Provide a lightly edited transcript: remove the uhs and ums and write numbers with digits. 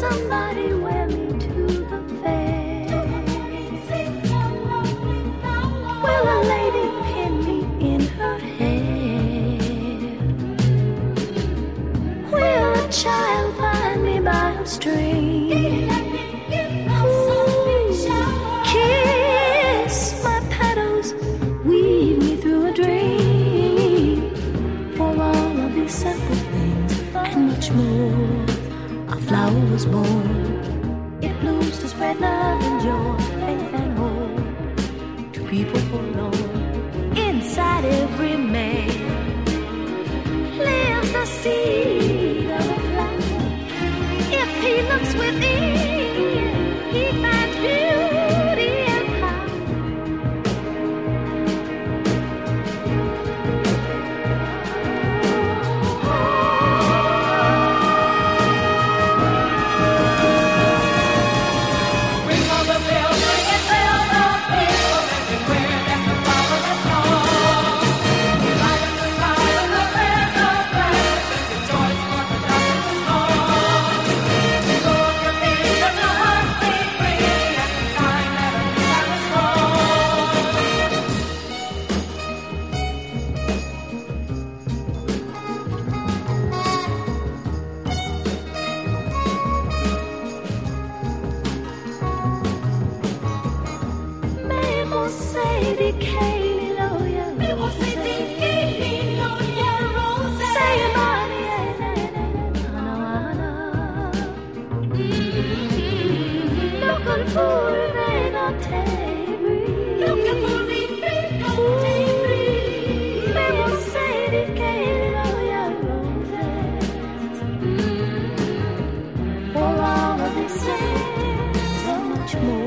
somebody wear me to the fair? Will a lady pin me in her hair? Will a child find me by a string? Kiss my petals, weave me through a dream. For all of these simple things and much more, a flower was born. It blooms to spread love and joy, faith and hope to people forlorn. Inside every man lives the seed of a flower. If he looks within, he finds beauty and power. Ring on the bell, ring it, bell, bell, people everywhere. Let the flower that's gone. We light up the sky with the prayers of gladness and rejoice for the darkness is gone. We go up your feet and your hearts beat free and the sign that a new time is born. Mais mon Sadie Kaylee Loya, mais mon Sadie Kaylee Loya, Rose, say money, looking for it ain't a tabby, looking for me, ain't no tabby. Mais mon Sadie Kaylee Loya, Rose, for all of this and so much more.